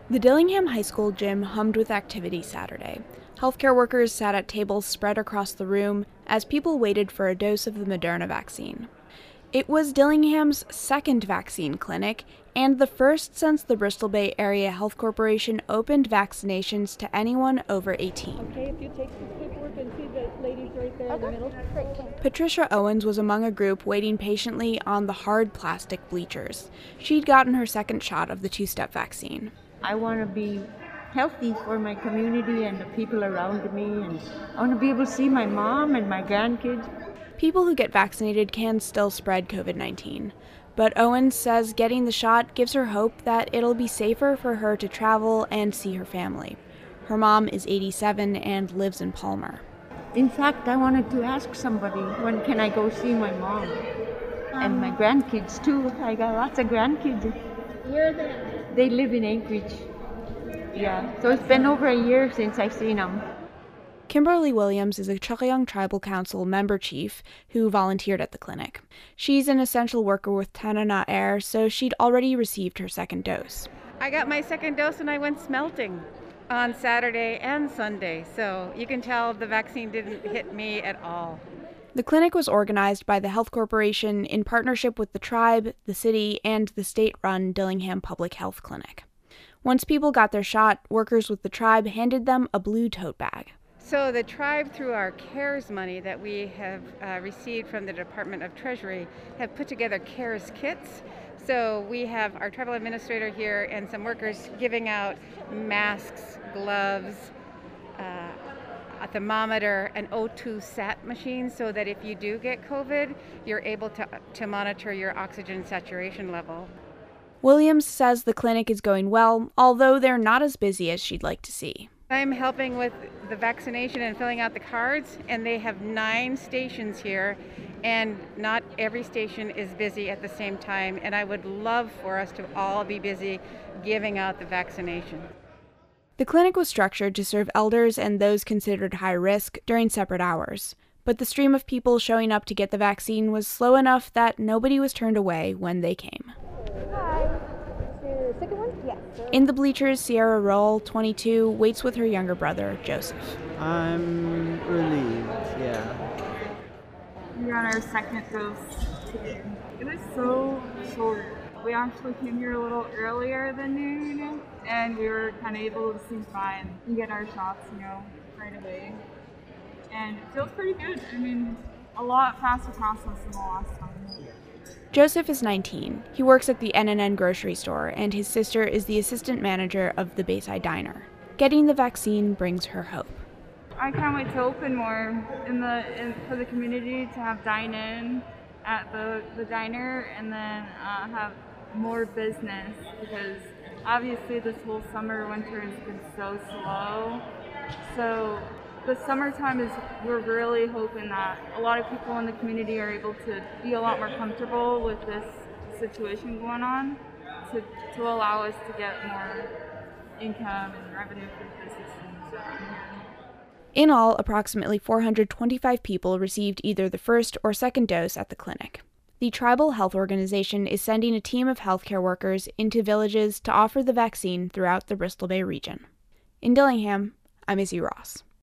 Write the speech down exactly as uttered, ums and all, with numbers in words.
The Dillingham High School gym hummed with activity Saturday. Healthcare workers sat at tables spread across the room as people waited for a dose of the Moderna vaccine. It was Dillingham's second vaccine clinic and the first since the Bristol Bay Area Health Corporation opened vaccinations to anyone over eighteen. Okay, if you take this paperwork and see the ladies right there in the middle. Patricia Owens was among a group waiting patiently on the hard plastic bleachers. She'd gotten her second shot of the two-step vaccine. I want to be healthy for my community and the people around me, and I want to be able to see my mom and my grandkids. People who get vaccinated can still spread covid nineteen, but Owens says getting the shot gives her hope that it'll be safer for her to travel and see her family. Her mom is eighty-seven and lives in Palmer. In fact, I wanted to ask somebody, when can I go see my mom? And my grandkids too. I got lots of grandkids. Where are they? They live in Anchorage. Yeah, so it's been over a year since I've seen them. Kimberly Williams is a Chakyong Tribal Council member chief who volunteered at the clinic. She's an essential worker with Tanana Air, so she'd already received her second dose. I got my second dose and I went smelting on Saturday and Sunday, so you can tell the vaccine didn't hit me at all. The clinic was organized by the Health Corporation in partnership with the tribe, the city, and the state-run Dillingham Public Health Clinic. Once people got their shot, workers with the tribe handed them a blue tote bag. So the tribe, through our CARES money that we have uh, received from the Department of Treasury, have put together CARES kits. So we have our tribal administrator here and some workers giving out masks, gloves, uh, a thermometer, an O two sat machine, so that if you do get COVID, you're able to, to monitor your oxygen saturation level. Williams says the clinic is going well, although they're not as busy as she'd like to see. I'm helping with the vaccination and filling out the cards, and they have nine stations here, and not every station is busy at the same time, and I would love for us to all be busy giving out the vaccination. The clinic was structured to serve elders and those considered high risk during separate hours, but the stream of people showing up to get the vaccine was slow enough that nobody was turned away when they came. Hi. The second one? Yes. In the bleachers, Sierra Roll, twenty-two, waits with her younger brother, Joseph. I'm relieved, yeah. We got our second dose today. It was so short. We actually came here a little earlier than noon, and we were kind of able to sneak by and get our shots, you know, right away. And it feels pretty good. I mean, a lot faster process than the last time. Joseph is nineteen. He works at the N and N grocery store, and his sister is the assistant manager of the Bayside Diner. Getting the vaccine brings her hope. I can't wait to open more in the in, for the community, to have dine-in at the, the diner, and then uh, have more business, because obviously this whole summer, winter has been so slow. So the summertime is, we're really hoping that a lot of people in the community are able to be a lot more comfortable with this situation going on, to, to allow us to get more income and revenue for the businesses around here. In all, approximately four hundred twenty-five people received either the first or second dose at the clinic. The Tribal Health Organization is sending a team of healthcare workers into villages to offer the vaccine throughout the Bristol Bay region. In Dillingham, I'm Izzy Ross.